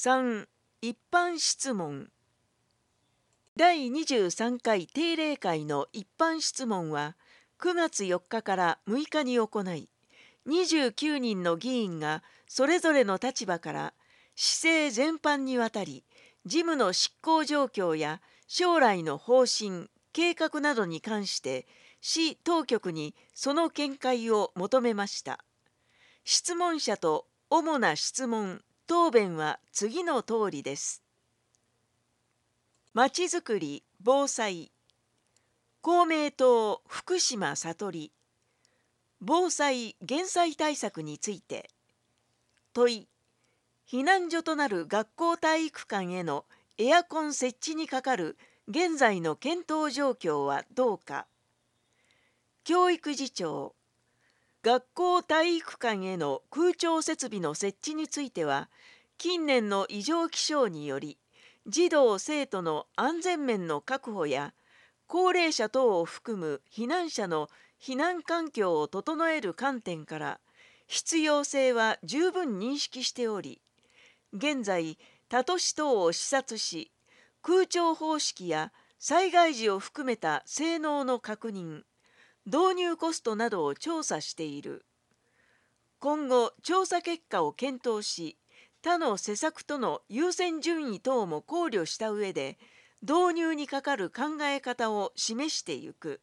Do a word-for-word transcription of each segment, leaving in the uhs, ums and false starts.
さん、一般質問。だいにじゅうさんかい定例会の一般質問はくがつよっかからむいかに行い、にじゅうきゅうにんの議員がそれぞれの立場から市政全般にわたり事務の執行状況や将来の方針・計画などに関して市当局にその見解を求めました。質問者と主な質問・答弁は次の通りです。まちづくり・防災、公明党福島聡里。防災・減災対策について。問い、避難所となる学校体育館へのエアコン設置にかかる現在の検討状況はどうか。教育次長、学校体育館への空調設備の設置については、近年の異常気象により、児童生徒の安全面の確保や、高齢者等を含む避難者の避難環境を整える観点から、必要性は十分認識しており、現在、他都市等を視察し、空調方式や災害時を含めた性能の確認、導入コストなどを調査している。今後、調査結果を検討し、他の施策との優先順位等も考慮した上で、導入にかかる考え方を示していく。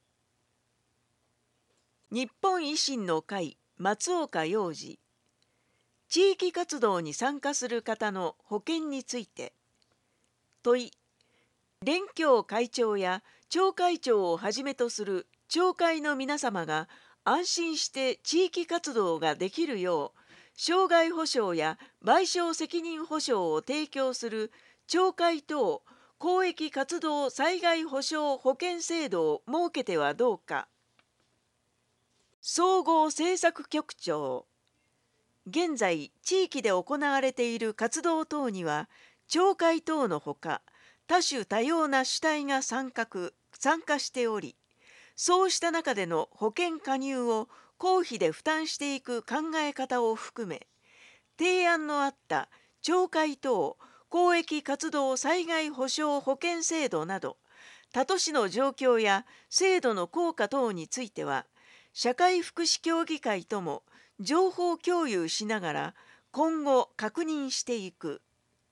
日本維新の会、松岡洋二。地域活動に参加する方の保険について。問い、連協会長や町会長をはじめとする町会の皆様が安心して地域活動ができるよう、障害保障や賠償責任保障を提供する町会等公益活動災害保障保険制度を設けてはどうか。総合政策局長、現在地域で行われている活動等には町会等のほか多種多様な主体が参画参加しており、そうした中での保険加入を公費で負担していく考え方を含め、提案のあった町会等公益活動災害保障保険制度など他都市の状況や制度の効果等については、社会福祉協議会とも情報共有しながら今後確認していく。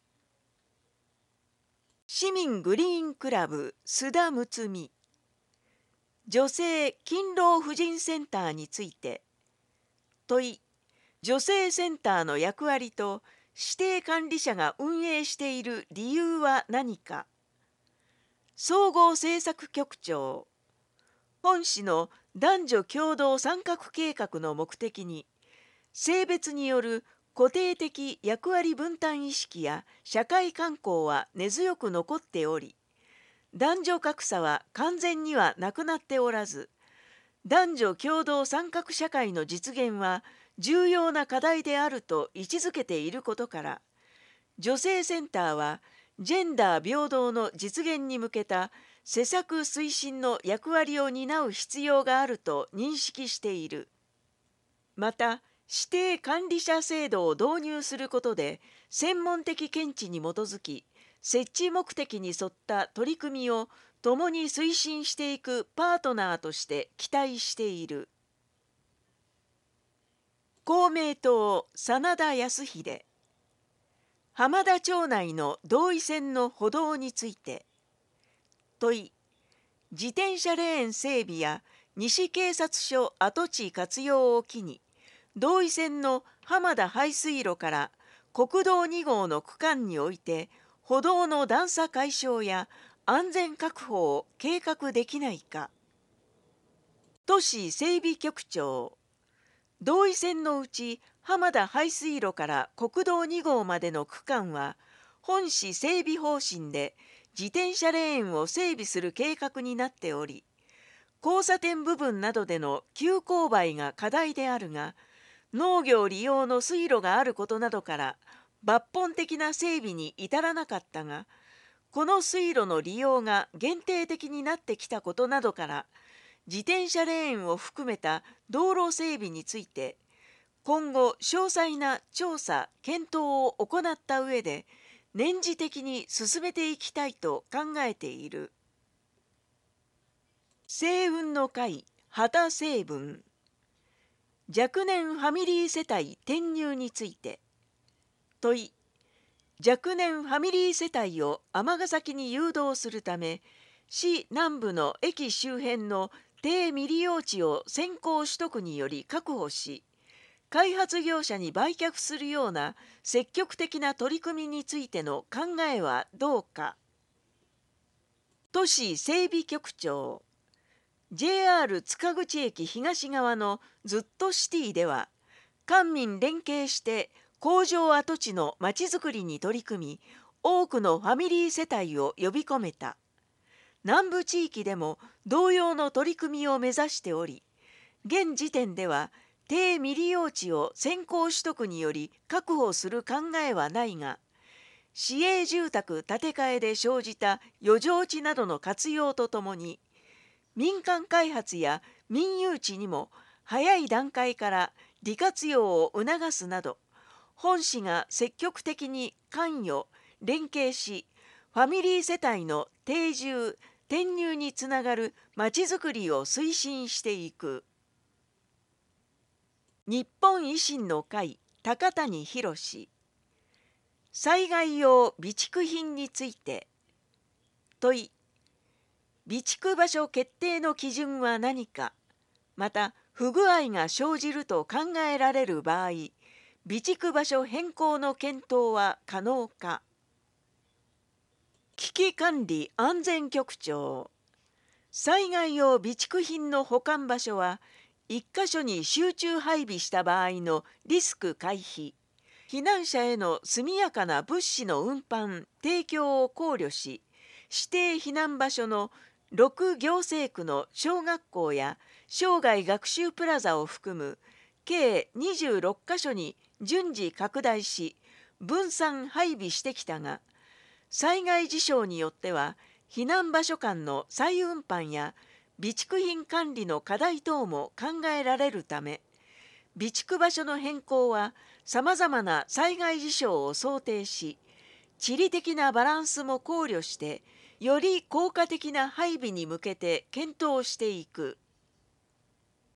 市民グリーンクラブ須田睦美。女性勤労婦人センターについて。問い、女性センターの役割と指定管理者が運営している理由は何か。総合政策局長、本市の男女共同参画計画の目的に、性別による固定的役割分担意識や社会慣行は根強く残っており、男女格差は完全にはなくなっておらず、男女共同参画社会の実現は重要な課題であると位置づけていることから、女性センターはジェンダー平等の実現に向けた施策推進の役割を担う必要があると認識している。また、指定管理者制度を導入することで専門的見地に基づき、設置目的に沿った取り組みを共に推進していくパートナーとして期待している。公明党真田康秀。浜田町内の同意線の歩道について。問い、自転車レーン整備や西警察署跡地活用を機に、同意線の浜田排水路から国道に号の区間において歩道の段差解消や安全確保を計画できないか。都市整備局長、同意線のうち浜田排水路から国道に号までの区間は本市整備方針で自転車レーンを整備する計画になっており、交差点部分などでの急勾配が課題であるが、農業利用の水路があることなどから抜本的な整備に至らなかったが、この水路の利用が限定的になってきたことなどから、自転車レーンを含めた道路整備について今後詳細な調査・検討を行った上で年次的に進めていきたいと考えている。星雲の会旗成分若年ファミリー世帯転入について。問い。若年ファミリー世帯を尼崎に誘導するため、市南部の駅周辺の低未利用地を先行取得により確保し、開発業者に売却するような積極的な取り組みについての考えはどうか。都市整備局長。ジェイアール 塚口駅東側のずっとシティでは、官民連携して工場跡地のまちづくりに取り組み、多くのファミリー世帯を呼び込めた。南部地域でも同様の取り組みを目指しており、現時点では低未利用地を先行取得により確保する考えはないが、市営住宅建て替えで生じた余剰地などの活用とともに、民間開発や民有地にも早い段階から利活用を促すなど、本市が積極的に関与・連携し、ファミリー世帯の定住・転入につながるまちづくりを推進していく。日本維新の会高谷博。災害用備蓄品について。問い。備蓄場所決定の基準は何か、また不具合が生じると考えられる場合、備蓄場所変更の検討は可能か。危機管理安全局長。災害用備蓄品の保管場所は、一箇所に集中配備した場合のリスク回避、避難者への速やかな物資の運搬・提供を考慮し、指定避難場所のろく行政区の小学校や生涯学習プラザを含む計にじゅうろっかしょに順次拡大し、分散配備してきたが、災害事象によっては避難場所間の再運搬や備蓄品管理の課題等も考えられるため、備蓄場所の変更はさまざまな災害事象を想定し、地理的なバランスも考慮して、より効果的な配備に向けて検討していく。